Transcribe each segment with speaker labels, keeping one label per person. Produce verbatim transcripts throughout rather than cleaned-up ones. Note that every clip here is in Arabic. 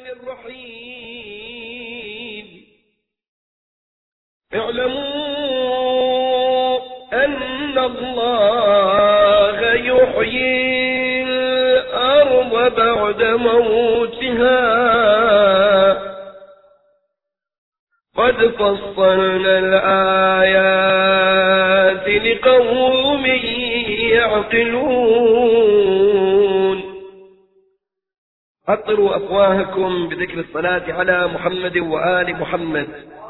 Speaker 1: الرحيم اعلموا أن الله يحيي الأرض بعد موتها قد فصلنا الآيات لقوم يعقلون. أطروا أفواهكم بذكر الصلاة على محمد وآل محمد.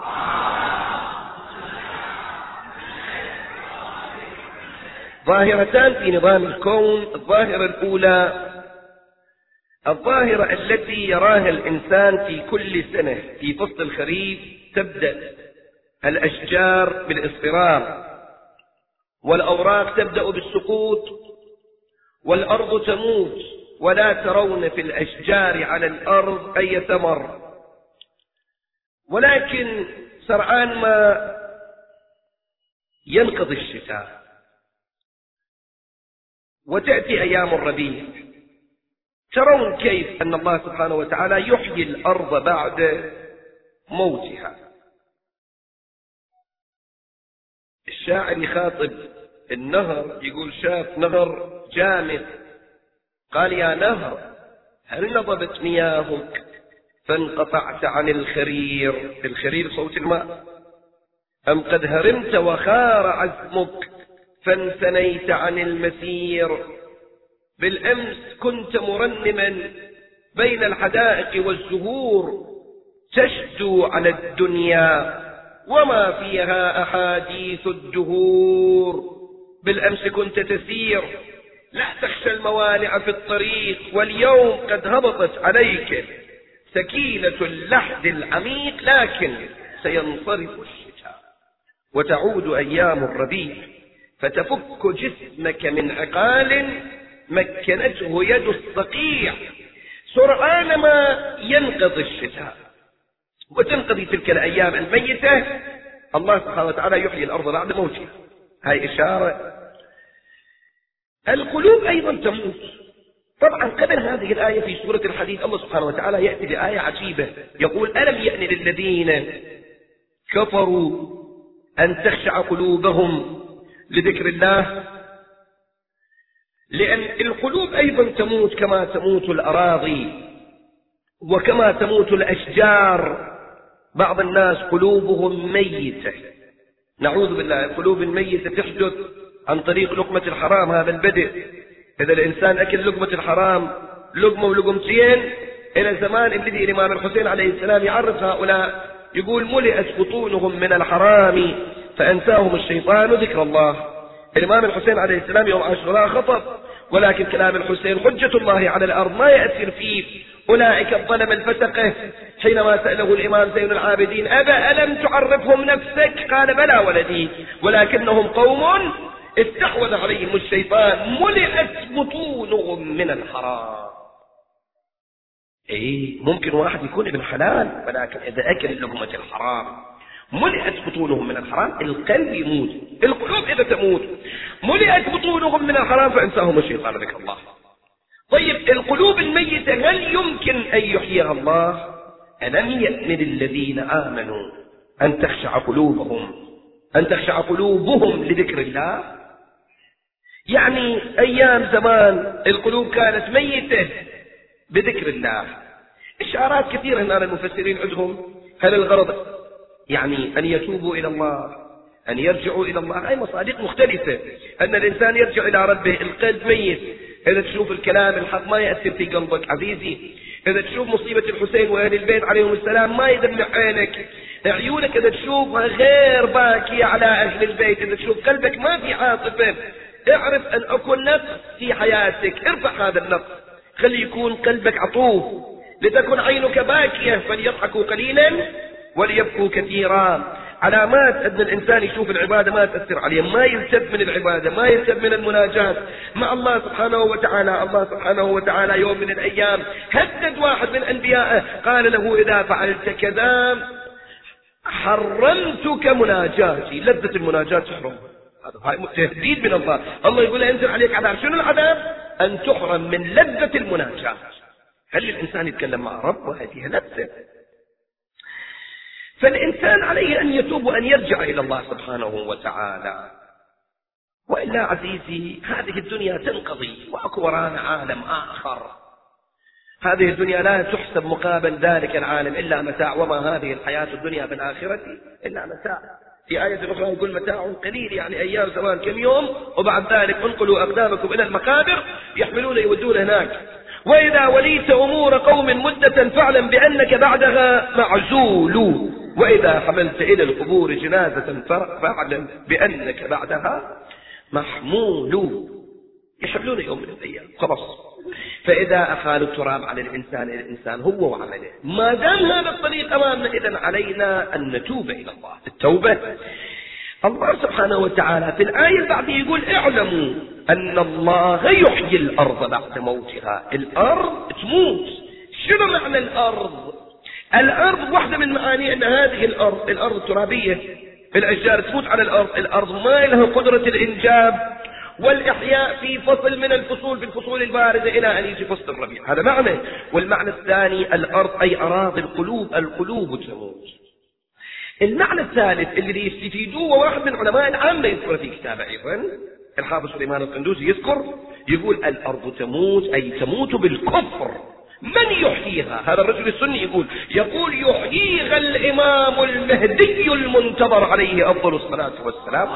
Speaker 1: ظاهرتان في نظام الكون. الظاهرة الأولى الظاهرة التي يراها الإنسان في كل سنة في فصل الخريف، تبدأ الأشجار بالاصفرار والأوراق تبدأ بالسقوط والأرض تموت ولا ترون في الأشجار على الأرض أي ثمر، ولكن سرعان ما ينقضي الشتاء وتأتي أيام الربيع، ترون كيف أن الله سبحانه وتعالى يحيي الأرض بعد موتها. الشاعر يخاطب النهر يقول شاف نهر جامد، قال يا نهر هل نضبت مياهك فانقطعت عن الخرير، الخرير صوت الماء، أم قد هرمت وخار عزمك فانثنيت عن المسير، بالأمس كنت مرنما بين الحدائق والزهور تشدو على الدنيا وما فيها أحاديث الدهور، بالأمس كنت تسير لا تخشى الموانع في الطريق، واليوم قد هبطت عليك سكينة اللحد العميق، لكن سينصرف الشتاء وتعود أيام الربيع فتفك جسمك من عقال مكنته يد الصقيع. سرعان ما ينقضي الشتاء وتنقضي تلك الأيام الميتة، الله سبحانه وتعالى يحيي الأرض بعد موتها. هاي إشارة. القلوب أيضا تموت. طبعا قبل هذه الآية في سورة الحديد الله سبحانه وتعالى يأتي بآية عجيبة يقول ألم يأن للذين كفروا أن تخشع قلوبهم لذكر الله، لأن القلوب أيضا تموت كما تموت الأراضي وكما تموت الأشجار. بعض الناس قلوبهم ميتة، نعوذ بالله. القلوب الميتة تحدث عن طريق لقمة الحرام، هذا البدء. إذا الإنسان أكل لقمة الحرام لقمة ولقمتين، إلى زمان الذي الإمام الحسين عليه السلام يعرف هؤلاء يقول ملئت بطونهم من الحرام فأنساهم الشيطان ذكر الله. الإمام الحسين عليه السلام يوم عاشوراء خطب، ولكن كلام الحسين حجة الله على الأرض ما يأثر فيه أولئك الظلم الفسقة. حينما سأله الإمام زين العابدين أبا ألم تعرفهم نفسك؟ قال بلى ولدي، ولكنهم قوم استحوذ عليهم الشيطان ملئت بطونهم من الحرام. إيه ممكن واحد يكون ابن حلال، ولكن إذا أكل لقمة الحرام ملئت بطونهم من الحرام، القلب يموت. القلوب إذا تموت ملئت بطونهم من الحرام فأنساهم الشيطان ذكر الله. طيب القلوب الميتة هل يمكن أن يحييها الله؟ ألم يأن للذين آمنوا أن تخشع قلوبهم أن تخشع قلوبهم لذكر الله؟ يعني أيام زمان القلوب كانت ميتة بذكر الله. إشارات كثيرة هنا المفسرين عندهم. هل الغرض يعني أن يتوبوا إلى الله، أن يرجعوا إلى الله؟ أي مصادق مختلفة. أن الإنسان يرجع إلى ربه، القلب ميت. إذا تشوف الكلام الحق ما يأثر في قلبك عزيزي، إذا تشوف مصيبة الحسين وأهل البيت عليهم السلام ما يدمع عينك، عيونك إذا تشوفها غير باكية على أهل البيت، إذا تشوف قلبك ما في عاطفة، اعرف أن أكون نقص في حياتك، ارفع هذا النقص، خلي يكون قلبك عطوف. لتكن عينك باكية فليضحكوا قليلا وليبكوا كثيرا. علامات أن الإنسان يشوف العبادة ما تأثر عليه، ما يلتف من العبادة، ما يلتف من المناجاة مع الله سبحانه وتعالى. الله سبحانه وتعالى يوم من الأيام هدد واحد من أنبيائه، قال له إذا فعلت كذا حرمتك مناجاتي. لذة المناجاة تحرم، هذا تهديد من الله. الله يقول انزل عليك عذاب. شنو العذاب؟ أن تحرم من لذة المناجاة. هل الإنسان يتكلم مع رب وهذه نفسه؟ فالإنسان عليه أن يتوب وأن يرجع إلى الله سبحانه وتعالى، وإلا عزيزي هذه الدنيا تنقضي وأكو ورانا عالم آخر. هذه الدنيا لا تحسب مقابل ذلك العالم إلا متاع، وما هذه الحياة الدنيا بالآخرة إلا متاع. في آية أخرى يقول متاع قليل، يعني أيام زمان كم يوم، وبعد ذلك انقلوا أقدامكم إلى المقابر يحملون يودون هناك. وإذا وليت أمور قوم مدة فاعلم بأنك بعدها معزول، وإذا حملت إلى القبور جنازة فاعلم بأنك بعدها محمول. يحملون يوم من الأيام خلاص. فإذا أخال التراب على الإنسان الإنسان هو وعمله. ما دام هذا الطريق أمامنا إذن علينا أن نتوب إلى الله. التوبة الله سبحانه وتعالى في الآية بعد يقول اعلموا أن الله يحيي الأرض بعد موتها. الأرض تموت. شنو معنى الأرض؟ الأرض واحدة من معاني أن هذه الأرض الأرض الترابية الأشجار تموت على الأرض. الأرض ما لها قدرة الإنجاب والإحياء في فصل من الفصول، في الفصول الباردة إلى أن يجي فصل الربيع. هذا معنى. والمعنى الثاني الأرض أي أراضي القلوب، القلوب تموت. المعنى الثالث اللي يستفيدوه واحد من علماء العامة يذكر في كتابه أيضا الحافظ سليمان القندوزي يذكر يقول الأرض تموت أي تموت بالكفر. من يحييها؟ هذا الرجل السني يقول يقول يحييها الإمام المهدي المنتظر عليه أفضل الصلاة والسلام.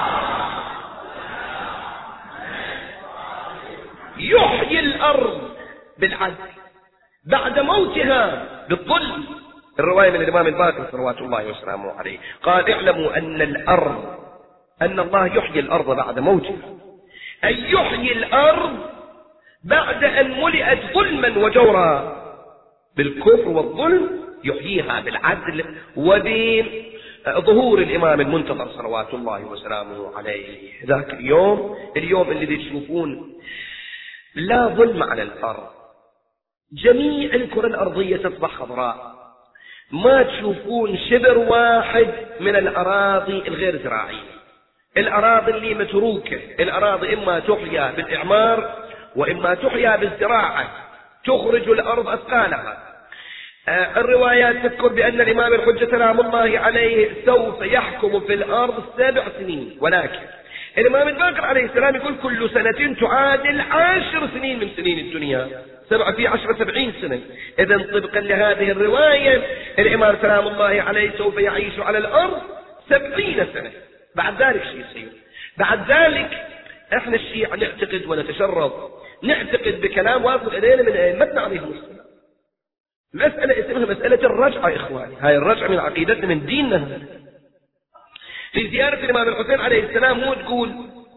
Speaker 1: يحيي الأرض بالعدل بعد موتها بالظلم. الرواية من الإمام الباقر صلوات الله وسلامه عليه قال اعلموا أن الأرض أن الله يحيي الأرض بعد موتها، أي يحيي الأرض بعد أن ملئت ظلما وجورا بالكفر والظلم، يحييها بالعدل وبظهور الإمام المنتظر صلوات الله وسلامه عليه. ذاك اليوم اليوم الذي تشوفون لا ظلم على الأرض، جميع الكرة الأرضية تصبح خضراء، ما تشوفون شبر واحد من الأراضي الغير زراعية. الأراضي اللي متروكة، الأراضي إما تحيا بالإعمار وإما تحيا بالزراعة، تخرج الأرض أثقالها. آه الروايات تذكر بأن الإمام الحجة سلام الله عليه سوف يحكم في الأرض سبع سنين، ولكن الإمام الباقر عليه السلام يقول كل سنة تعادل عشر سنين من سنين الدنيا، سبعة في عشرة سبعين سنة. إذن طبقا لهذه الرواية الإمام سلام الله عليه سوف يعيش على الأرض سبعين سنة. بعد ذلك شيء يصير. بعد ذلك احنا الشيعة نعتقد ونتشرف نعتقد بكلام واصل إلينا من أئمتنا عليهم السلام. مسألة اسمها مسألة الرجعة إخواني، هاي الرجعة من عقيدتنا من ديننا. في زيارة الإمام الحسين عليه السلام مو تقول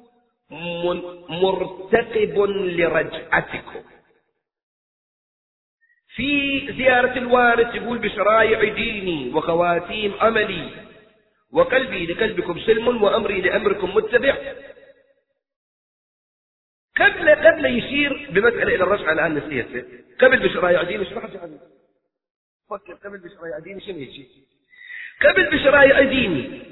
Speaker 1: مرتقب لرجعتكم. في زيارة الوارث يقول بشرائع ديني وخواتيم عملي وقلبي لقلبكم سلم وأمري لأمركم متبع. قبل قبل يشير بمسألة إلى الرجعة الآن نسيته. قبل بشرائع ديني شو راح أجعل؟ فكر قبل بشرائع ديني شنو يجي؟ قبل بشرائع ديني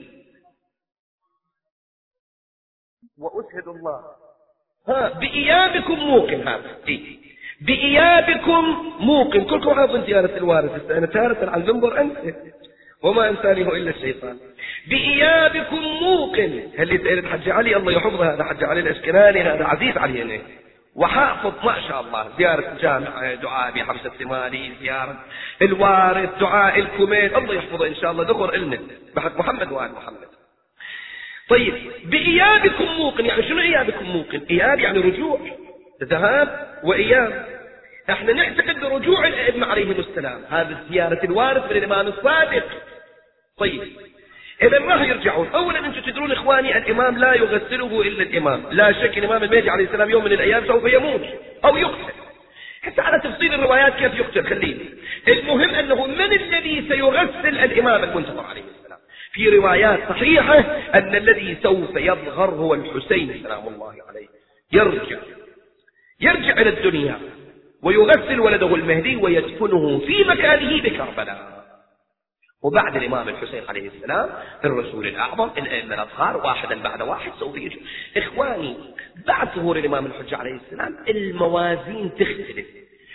Speaker 1: وأشهد الله ها بإيابكم موقن. هذا إيه؟ بإيابكم موقن. كلكم حاضرين زيارة الوارث، أنا تارة عن المنبر أنت وما إنسانه إلا الشيطان. بإيابكم موقن. هل يسأل حج علي الله يحفظه، هذا حج علي الأشكناني، هذا عزيز علينا وحافظ ما شاء الله. زيارة الجامع دعاء بحبس الثماني، زيارة الوارث دعاء الكوميت، الله يحفظه إن شاء الله ذكر إلنا بحق محمد وآل محمد. طيب بإيابكم موقن، يعني شنو إيابكم موقن؟ إياب يعني رجوع، ذهاب وإياب. احنا نعتقد برجوع الأئمة عليهم السلام، هذا زيارة الوارث من الإمام الصادق. طيب إذا راح يرجعون. أولا أنتم تدرون إخواني الإمام لا يغسله إلا الإمام، لا شك الإمام المهدي عليه السلام يوم من الأيام سوف يموت أو يقتل. حتى على تفصيل الروايات كيف يقتل خلينا، المهم أنه من الذي سيغسل الإمام المنتظر عليه السلام. في روايات صحيحة أن الذي سوف يظهر هو الحسين سلام الله عليه، يرجع يرجع إلى الدنيا ويغسل ولده المهدي ويدفنه في مكانه بكربلاء. وبعد الإمام الحسين عليه السلام الرسول الأعظم الأئمة الأطهار واحدا بعد واحد سوف يجي. إخواني بعد ظهور الإمام الحجة عليه السلام الموازين تختلف.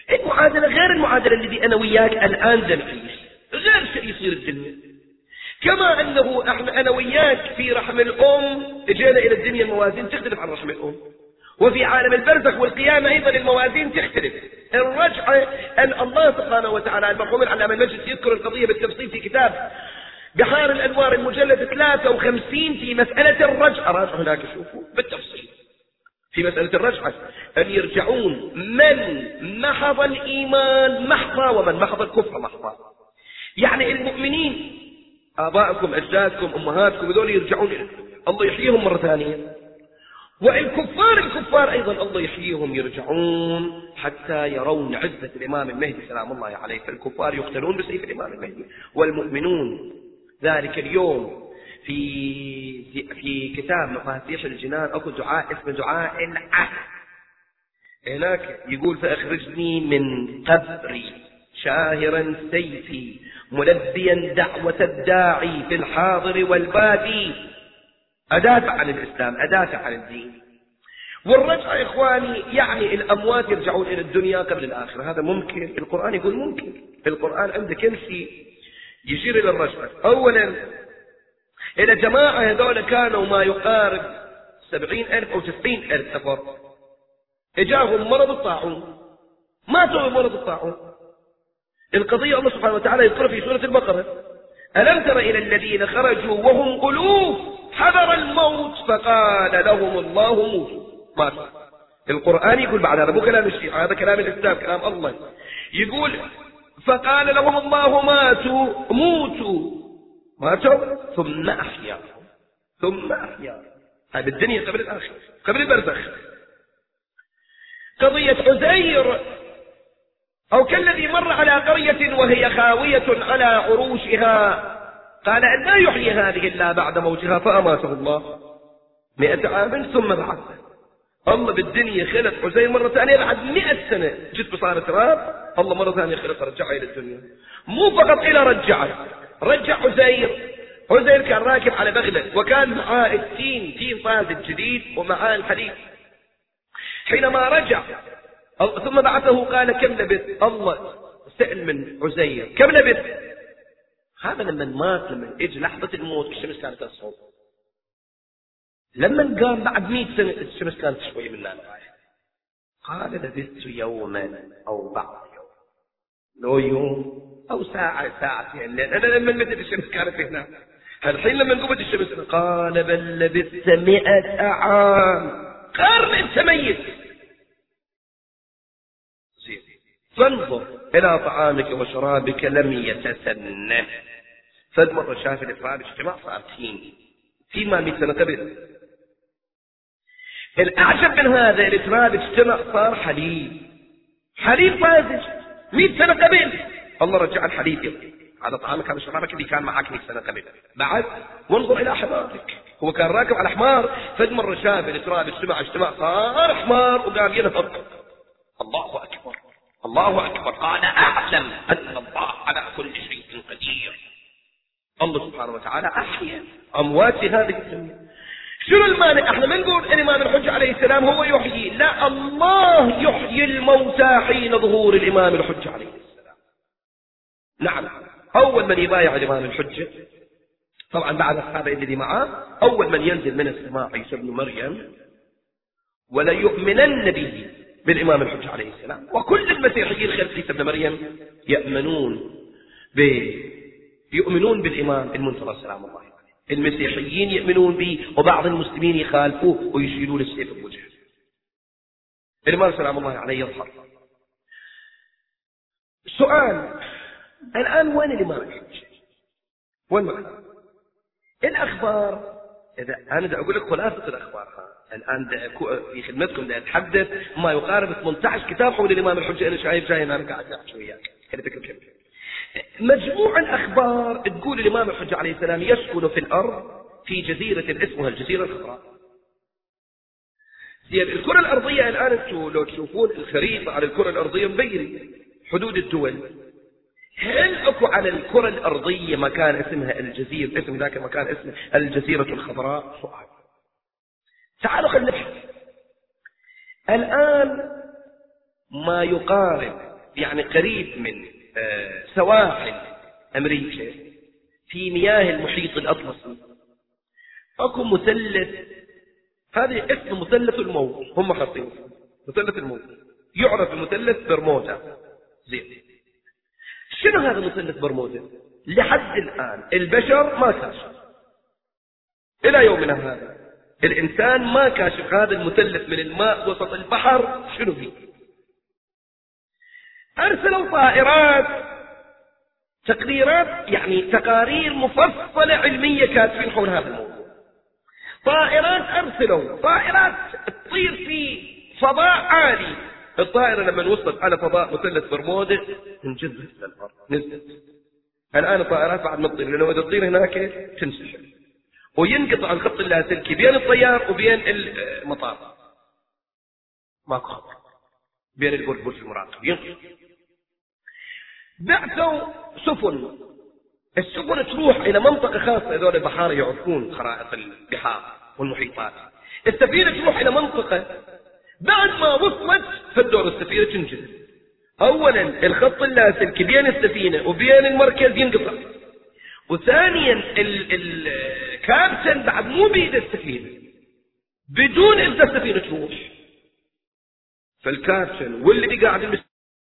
Speaker 1: المعادلة غير المعادلة الذي أنا وياك الآن نعيش، غير شيء يصير الدنيا. كما أنه احنا أنا وياك في رحم الأم جينا إلى الدنيا الموازين تختلف عن رحم الأم، وفي عالم البرزخ والقيامة أيضا الموازين تختلف. الرجعة أن الله سبحانه وتعالى المرحوم العلامة المجلس يذكر القضية بالتفصيل في كتاب بحار الأنوار المجلد ثلاثة وخمسين في مسألة الرجعة، راجعوا هناك شوفوا بالتفصيل في مسألة الرجعة، أن يرجعون من محض الإيمان محضا ومن محض الكفر محضا. يعني المؤمنين آبائكم أجدادكم أمهاتكم هذول يرجعون الله يحييهم مرة ثانية، والكفار الكفار أيضا الله يحييهم يرجعون حتى يرون عزة الإمام المهدي سلام الله عليه. فالكفار يقتلون بسيف الإمام المهدي، والمؤمنون ذلك اليوم في في كتاب مفاتيح الجنان أكو دعاء اسمه دعاء العهد، هناك يقول فأخرجني من قبري شاهرا سيفي ملبيا دعوة الداعي في الحاضر والبادي، أدافع عن الإسلام أدافع عن الدين. والرجعة إخواني يعني الأموات يرجعون إلى الدنيا قبل الآخرة، هذا ممكن، القرآن يقول ممكن، القرآن عنده كل شيء يشير إلى الرجعة. أولا إلى جماعة هذول كانوا ما يقارب سبعين ألف أو تسعين ألف نفر، إجاهم مرض الطاعون ماتوا بمرض الطاعون. القضية الله سبحانه وتعالى يذكر في سورة البقرة ألم تر إلى الذين خرجوا وهم ألوف حذر الموت فقال لهم الله موتوا ماتوا. القرآن يقول بعد هذا مو كلام الشيعة، هذا كلام الإسلام كلام الله، يقول فقال لهم الله ماتوا موتوا ماتوا ثم أحياهم ثم أحياهم. هذه الدنيا قبل الآخرة قبل البرزخ. قضية عزير أو كالذي مر على قرية وهي خاوية على عروشها قال أن لا يحيي هذه إلا بعد موتها فأماته الله مئة عام ثم بعثه. الله بالدنيا خلق عزير مرة ثانية بعد مئة سنة جت بصار تراب، الله مرة ثانية خلق رجعه إلى الدنيا. مو فقط إلى رجعه، رجع عزير. عزير كان راكب على بغلة وكان معاه التين تين صادق جديد ومعاه الحديد. حينما رجع ثم بعثه قال كم لبث؟ الله سأل من عزير كم لبث؟ هذا لما مات لما اجى لحظة الموت الشمس كانت تصعد، لما قام بعد مئة سنة الشمس كانت شوي من لا نهاية. قال لبثت يوما أو بعض يوم، لو يوم أو ساعة ساعتين، لأن أنا لما مدت الشمس كانت هنا، الحين لما قمت الشمس قال بل لبثت مئة عام قرن أنت ميت. فانظر إلى طعامك وشرابك لم يتسنه. فد مرة شاف الإفراد اجتماع صار تين فيما مئة سنة قبل. الأعجب من هذا الإفراد اجتماع صار حليب حليب فازج مئة سنة قبل. الله رجع الحليب يوم. هذا طعامك هذا شرابك اللي كان معك مئة سنة قبل بعد. وانظر إلى حمارك، هو كان راكب على حمار، فد مرة شاف الإفراد اجتماع اجتماع صار حمار وقام ينهض. الله أكبر الله أكبر. قال أعلم أن الله على كل شيء قدير. الله سبحانه وتعالى أحيا أموات هذه الدنيا. شنو المانع؟ احنا ما نقول الإمام الحجة عليه السلام هو يحيي، لا، الله يحيي الموتى حين ظهور الإمام الحجة عليه السلام. نعم، أول من يبايع الإمام الحجة طبعا بعد الصحابة الذي معه، أول من ينزل من السماء عيسى بن مريم ولا يؤمنن به بالإمام الحجة عليه السلام. وكل المسيحيين خلف عيسى بن مريم يؤمنون ب يؤمنون بالإمام المنتظر سلام الله عليه. المسيحيين يؤمنون به وبعض المسلمين يخالفوه ويشيلون السيف بوجهه. الإمام سلام الله عليه يظهر. سؤال الآن وين الإمام الحجة؟ وين معه؟ الأخبار، إذا أنا دا أقول لك خلاصة الأخبار الآن في خدمتكم دا أتحدث ما يقارب ثمانية عشر كتاب حول الإمام الحجة. أنا شايف جاي أنا قاعد أحكي وياك كذا فكر كذا. مجموع الأخبار تقول الإمام الحجة عليه السلام يسكن في الأرض في جزيرة اسمها الجزيرة الخضراء. زين، الكرة الأرضية الآن أنتم لو تشوفون الخريطة على الكرة الأرضية مبينة حدود الدول. هل أكو على الكرة الأرضية مكان اسمها الجزيرة، اسم ذاك المكان اسمه الجزيرة الخضراء؟ سؤال. تعالوا خلينا نبحث. الآن ما يقارب يعني قريب من آه سواحل أمريكا في مياه المحيط الأطلسي أكو مثلث، هذا اسمه مثلث الموت، هم حاطين مثلث الموت، يعرف بمثلث برمودا. زين، شنو هذا مثلث برمودا؟ لحد الآن البشر ما كاشف، إلى يومنا هذا الإنسان ما كاشف هذا المثلث من الماء وسط البحر شنو فيه. أرسلوا طائرات، تقريرات يعني تقارير مفصلة علمية كاتبين حول هذا الموضوع. طائرات أرسلوا، طائرات تطير في فضاء عالي. الطائرة لما وصلت على فضاء مثلث برمودا انجذبت للأرض، نزلت. الآن الطائرات بعد ما تطير، لأنه إذا تطير هناك تنسحب وينقطع الخط اللاسلكي بين الطيار وبين المطار، ماكو خط بين البرج برج المراقب، ينقطع. بعثوا سفن، السفن تروح إلى منطقة خاصة، هذول البحارة يعرفون خرائط البحار والمحيطات. السفينة تروح إلى منطقة، بعد ما وصلت فالدور السفينة تنجذب. أولا الخط اللاسلكي بين السفينة وبين المركز ينقطع، وثانيا الكابتن بعد مو بيد السفينة، بدون إذن السفينة تروح. فالكابتن واللي بيقاعد المس...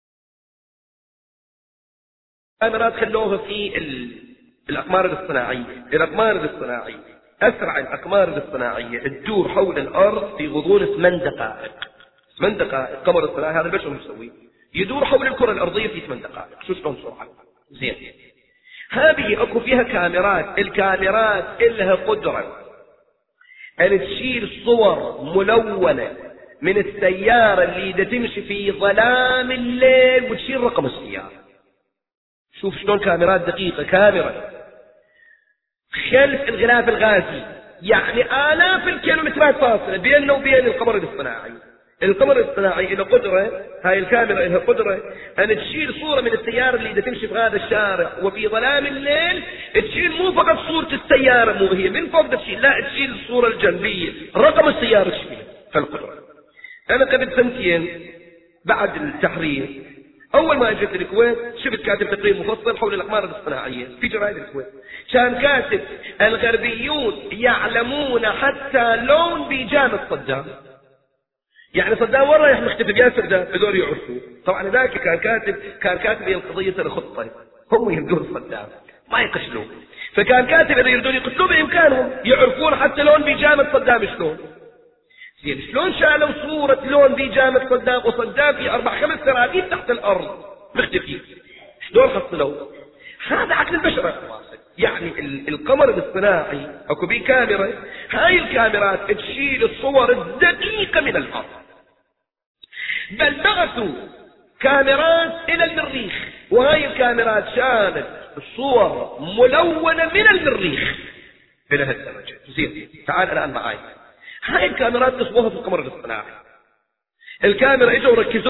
Speaker 1: كاميرات خلوها في الأقمار الاصطناعية. الأقمار الاصطناعية أسرع الأقمار الاصطناعية تدور حول الأرض في غضون ثمان دقائق. ثمان دقائق قمر اصطناعي هذا البشر مسويه، يدور حول الكرة الأرضية في ثمان دقائق. شو شلون سرعة؟ زين، هذه أكو فيها كاميرات. الكاميرات إلها قدرة أن تشيل صور ملونة من السيارة اللي دا تمشي في ظلام الليل وتشيل رقم السيارة. شوف شلون كاميرات دقيقة. كاميرا خلف الغلاف الغازي، يعني آلاف الكيلومترات فاصلة بيننا وبين القمر الاصطناعي. القمر الاصطناعي له قدرة، هاي الكاميرا لها قدرة أن تشيل صورة من السيارة اللي دا تمشي في هذا الشارع وفي ظلام الليل. تشيل مو فقط صورة السيارة، مو هي من فوق تشيل، لا تشيل الصورة الجنبية، رقم السيارة تشيل. فالقدرة. أنا قبل سنتين بعد التحرير أول ما أجيت الكويت شفت كاتب تقرير مفصل حول الأقمار الاصطناعية في جرائد الكويت. كان كاتب الغربيون يعلمون حتى لون بيجامة صدام. يعني صدام وين رايح مختفي بياسر ده بدور يعرفوه. طبعا ذاك كان كاتب كان كاتب القضية الخطة، هم يهدون صدام ما يقتلوه. فكان كاتب إذا يريدون يقتلوه بإمكانهم يعرفون حتى لون بيجامة صدام شلون. زين، شلون شالوا صورة لون بيجامة صدام وصدام في أربع خمس سراديب تحت الأرض مختفي؟ شلون حصلوا؟ هذا عقل البشر. يعني القمر الاصطناعي اكو بيه كاميرا، هاي الكاميرات تشيل الصور الدقيقة من الأرض. بل بعثوا كاميرات إلى المريخ، وهاي الكاميرات شالت الصور ملونة من المريخ إلى هالدرجة. زين، تعال الآن معاي. هاي الكاميرات تصبوها في القمر الاصطناعي. الكاميرا اجوا ركزوا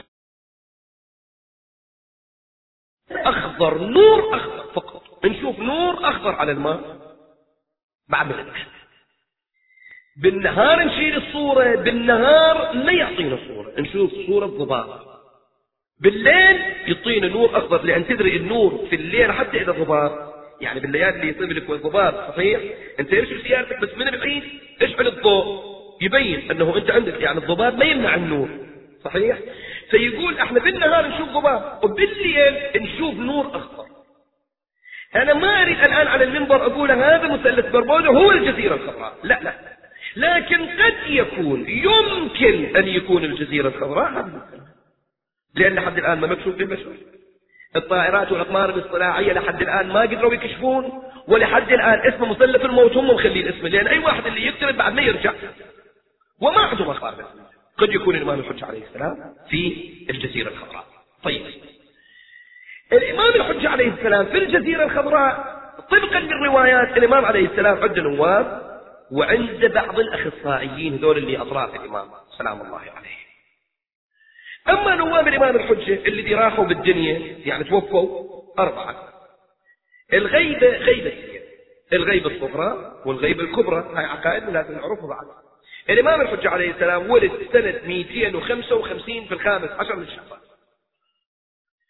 Speaker 1: اخضر، نور اخضر فقط، نشوف نور اخضر على الماء. بعد ما بالنهار نشيل الصورة، بالنهار ما يعطينا صورة، نشوف صورة ضباب. بالليل يعطينا نور اخضر، لان تدري النور في الليل حتى اذا ضباب، يعني بالليالي اللي يصيب لك ضباب صحيح، انت ارشد سيارتك بس من بعيد اشعل الضوء يبين انه انت عندك، يعني الضباب ما يمنع النور صحيح. فيقول احنا بالنهار نشوف ضباب وبالليل نشوف نور اخضر. انا ما اريد الان على المنبر اقول هذا مثلث برمودا هو الجزيرة الخضراء، لا لا، لكن قد يكون يمكن ان يكون الجزيرة الخضراء هذا، لان لحد الان ما مكشوف للبشر. الطائرات والاقمار الاصطناعية لحد الان ما قدروا يكشفون، ولحد الان اسمه مثلث الموت هم مخلين اسمه، لان اي واحد اللي يقترب بعد ما يرجع وما عندهم اخبار بس. قد يكون الامام الحجة عليه السلام في الجزيرة الخضراء. طيب، الامام الحجة عليه السلام في الجزيرة الخضراء طبقا للروايات الامام عليه السلام عنده نواب وعند بعض الاخصائيين هذول اللي اطراف الامام سلام الله عليه. اما نواب الامام الحجة اللي راحوا بالدنيا يعني توفوا اربعة. الغيبة غيبتين، الغيبة الصغرى والغيبة الكبرى، هاي عقائدنا لازم نعرفها بعد. الامام الحجة عليه السلام ولد سنة مئتين وخمسة وخمسين في الخامس عشر من شعبان.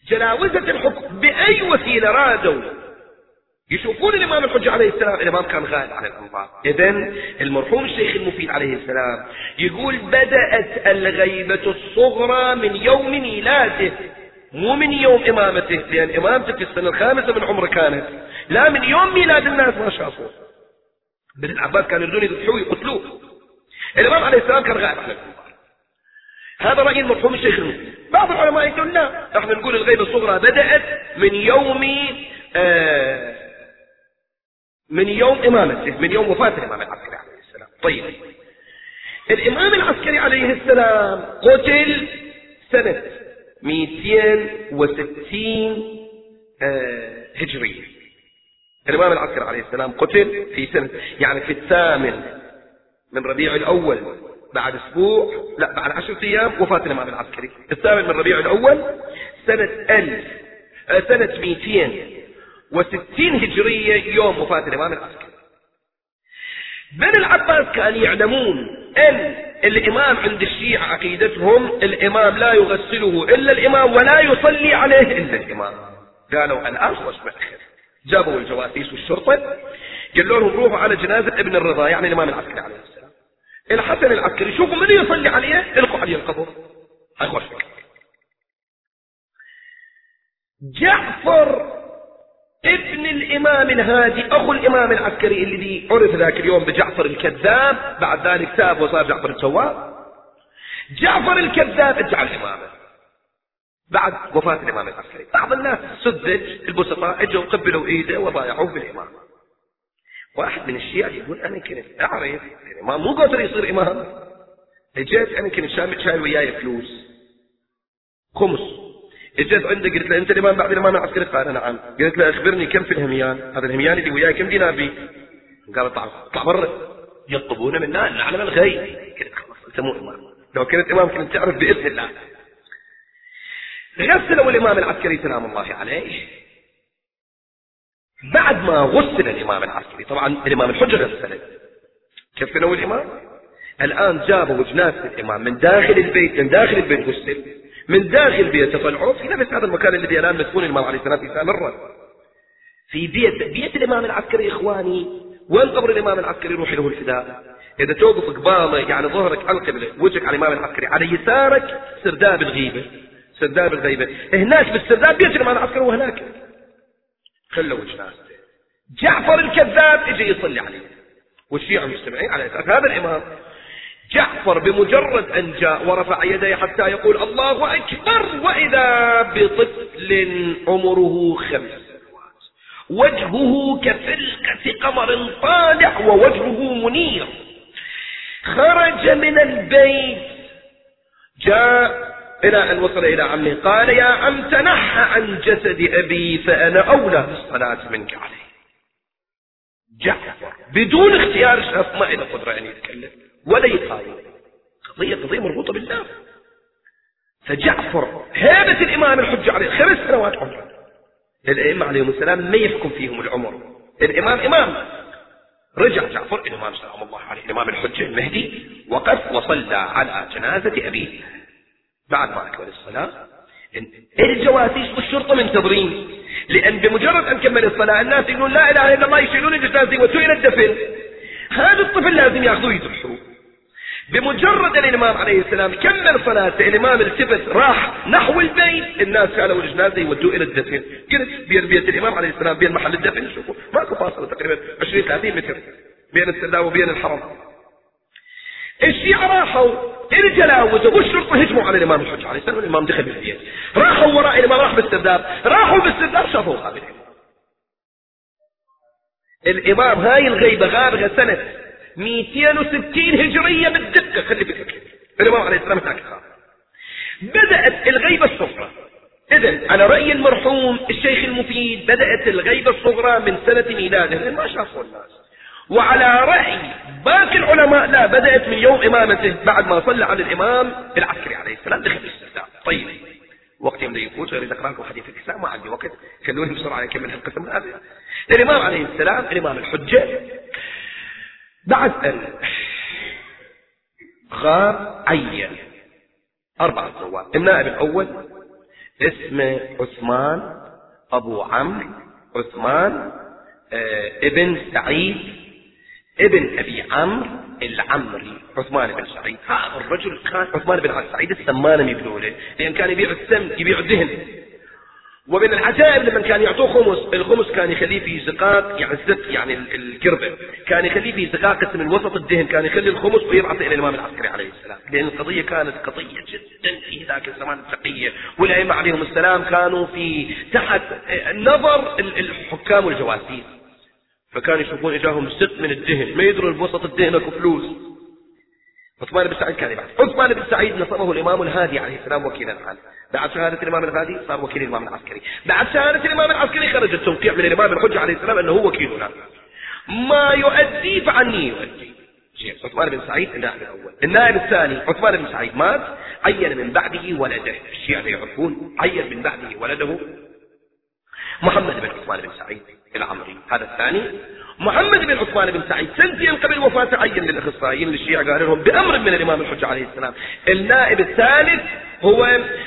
Speaker 1: جلاوزة الحكم بأي وسيلة رادوا يشوفون الإمام الحجة عليه السلام، الإمام كان غائب عن الأنظار. إذن المرحوم الشيخ المفيد عليه السلام يقول بدأت الغيبة الصغرى من يوم ميلاده، مو من يوم إمامته، لأن إمامته في السنة الخامسة من عمره كانت، لا من يوم ميلاد الناس ما شافوه. بن العباس كانوا يريدون يذبحوه يقتلوه. الإمام عليه السلام كان غائب عن الأنظار. هذا رأي المرحوم الشيخ المفيد. بعض العلماء يقولون لا، احنا نقول الغيبة الصغرى بدأت من يوم آه من يوم إمامته، من يوم وفاة الإمام العسكري عليه السلام. طيب الإمام العسكري عليه السلام قتل سنة مئتين وستين آه هجرية. الإمام العسكري عليه السلام قتل في سنة، يعني في الثامن من ربيع الأول، بعد أسبوع لا بعد عشرة أيام وفاة الإمام العسكري، الثامن من ربيع الأول سنة ألف آه سنة مئتين وستين هجرية يوم وفاة الإمام العسكري. بني العباس كانوا يعلمون أن الإمام عند الشيعة عقيدتهم الإمام لا يغسله إلا الإمام ولا يصلي عليه إلا الإمام. قالوا الآن خش مأخر، جابوا الجواسيس والشرطة قالوا لهم روحوا على جنازة ابن الرضا يعني الإمام العسكري عليه السلام، الحسن العسكري، شوفوا من يصلي عليه القوا عليه القبر. هاي خوش فكرة. جعفر ابن الإمام الهادي أخو الإمام العسكري الذي عرف ذاك اليوم بجعفر الكذاب، بعد ذلك تاب وصار جعفر التواب. جعفر الكذاب ادعى الإمامة بعد وفاة الإمام العسكري. بعض الناس سذج البسطاء اجوا قبلوا ايده وضايعوه بالإمام. واحد من الشيعة يقول أنا كنت أعرف الإمام مو قادر يصير إمام، اجيت أنا كنت شايل وياي فلوس خمس، اجيت عنده قلت له انت الامام بعد الامام العسكري؟ قال نعم. قلت له اخبرني كم في الهميان، هذا الهميان اللي وياي كم دينار بيه؟ قال اطلع اطلع برا يطلبون منا ان نعلم الغيب. قلت خلاص انت مو امام، لو كنت امام كنت تعرف باذن الله. غسلوا الامام العسكري سلام الله عليه. بعد ما غسل الامام العسكري طبعا الامام الحجة غسله، كفنوا الامام. الان جابوا جنازة الامام من داخل البيت، من داخل البيت غسل، من داخل بيته طلعوه في نفس هذا المكان الذي الان مدفون الامام عليه السلام في سامرة، في بيت بيت الامام العسكري. اخواني وين قبر الامام العسكري؟ روحي له الفداء. اذا توقف قباله يعني ظهرك على القبله وجهك على الامام العسكري، على يسارك سرداب الغيبه، سرداب الغيبه، هناك بالسرداب بيت الامام العسكري وهناك. خلوا جنازته. جعفر الكذاب اجى يصلي عليه والشيعة مجتمعين على اساس هذا الامام. جعفر بمجرد أن جاء ورفع يديه حتى يقول الله أكبر، وإذا بطفل عمره خمس سنوات وجهه كفلقة قمر طالع ووجهه منير، خرج من البيت جاء إلى أن وصل إلى عمه قال يا عم تنحى عن جسد أبي فأنا أولى بالصلاة منك عليه. جعفر بدون اختيار شخص ما له قدرة أن يتكلم ولا يقاوم، قضية قضية مربوطة بالله. فجعفر هيبة الإمام الحجة عليه خمس سنوات عمره. الأئمة عليهم السلام ما يحكم فيهم العمر، الإمام إمام. رجع جعفر الإمام سلام الله عليه الإمام الحجة المهدي وقف وصلى على جنازة أبيه. بعد ما أكمل الصلاة الجواسيس والشرطة منتظرين، لأن بمجرد أن كمل الصلاة الناس يقولون لا إله إلا الله يشيلون الجنازة ويودوه إلى الدفن. هذا الطفل لازم ياخذوه يذبحوه. بمجرد أن الإمام عليه السلام كمل صلاته الإمام التفت راح نحو البيت، الناس شالوا الجنازة يودوه إلى الدفن. قلت بين بيت الإمام عليه السلام بين محل الدفن شوفوا ماكو فاصلة تقريبا عشرين ثلاثين متر بين السلة وبين الحرم. الشيعة راحوا الجلاوزة والشرطة هجموا على الإمام الحجة عليه السلام والإمام دخل بالبيت. راحوا وراء الإمام راح بالسرداب، راحوا بالسرداب شافوا غابر الإمام. هاي الغيبة غابة سنة مئتين وستين هجرية بالدقة. خلي بالك الإمام عليه السلام هناك غاب. بدأت الغيبة الصغرى. إذن على رأي المرحوم الشيخ المفيد بدأت الغيبة الصغرى من سنة ميلاده لأن ما شافوا الناس. وعلى رأي باقي العلماء لا، بدأت من يوم إمامته بعد ما صلى على الإمام العسكري عليه السلام دخل بالسرداب. طيب وقت يوم يفوت غير أقرأ لكم حديث الكساء ما عندي وقت، خلوني بسرعة أكمل القسم هذا. الإمام عليه السلام الإمام الحجة بعد أن غاب عين أربعة زوار. النائب الأول اسمه عثمان أبو عمرو عثمان آه ابن سعيد ابن أبي عمرو العمري. عثمان بن سعيد هذا الرجل كان عثمان بن سعيد السمانم يقولوا له، لأن كان يبيع السم يبيع الدهن. ومن العجائب لما كان يعطوه خمس، الخمس كان يخليه في زقاق يعني الزق يعني الكربة، كان يخليه في زقاق من وسط الدهن، كان يخلي الخمس ويبعثه إلى الإمام العسكري عليه السلام، لأن القضية كانت قضية جدا في ذاك الزمان التقية، والأئمة عليهم السلام كانوا في تحت نظر الحكام والجواسيس، فكانوا يشوفون إجاهم زق من الدهن ما يدرون بوسط الدهن اكو فلوس. عثمان بن سعيد كان يبعث. عثمان بن سعيد نصبه الإمام الهادي عليه السلام وكيلا عنه، بعد شهادة الإمام الهادي صار وكيل الإمام العسكري، بعد شهادة الإمام العسكري خرج التوقيع من الإمام الحجة عليه السلام أنه هو وكيلنا، ما يؤدي فعني يؤدي. عثمان بن سعيد النائب الأول. النائب الثاني عثمان بن سعيد مات، عين من بعده ولده، الشيعة يعرفون عين من بعده ولده محمد بن عثمان بن سعيد العمري. هذا الثاني. محمد بن عثمان بن سعيد سنتين قبل وفاته عين للأخصائيين للشيعة قال لهم بأمر من الإمام الحجة عليه السلام. النائب الثالث هو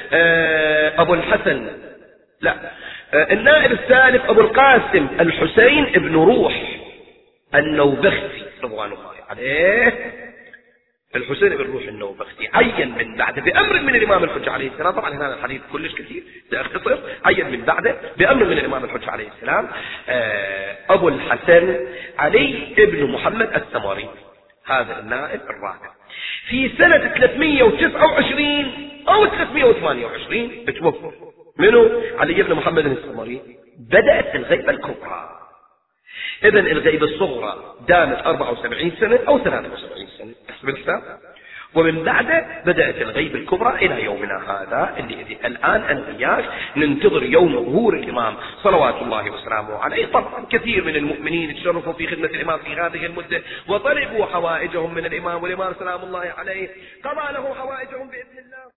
Speaker 1: أبو الحسن لا النائب الثالث أبو القاسم الحسين بن روح النوبختي رضوان الله عليه. الحسين بن روح النوبختي عين من بعده بأمر من الإمام الحجة عليه السلام. طبعا هنا الحديث كلش كثير سأختصر. عين من بعده بأمر من الإمام الحجة عليه السلام أبو الحسن علي ابن محمد السماري، هذا النائب الرابع. في سنة ثلاثمئة وتسعة وعشرين أو ثلاثمئة وثمانية وعشرين بتوفر منه علي ابن محمد السماري. بدأت الغيبة الكبرى. إذن الغيبة الصغرى دامت أربعة وسبعين سنة أو ثلاثة وسبعين سنة حسب الحساب، ومن بعده بدأت الغيبة الكبرى إلى يومنا هذا اللي الآن أنا وياك ننتظر يوم ظهور الإمام صلوات الله وسلامه عليه. طبعا كثير من المؤمنين تشرفوا في خدمة الإمام في هذه المدة وطلبوا حوائجهم من الإمام، والإمام سلام الله عليه قضى له حوائجهم بإذن الله.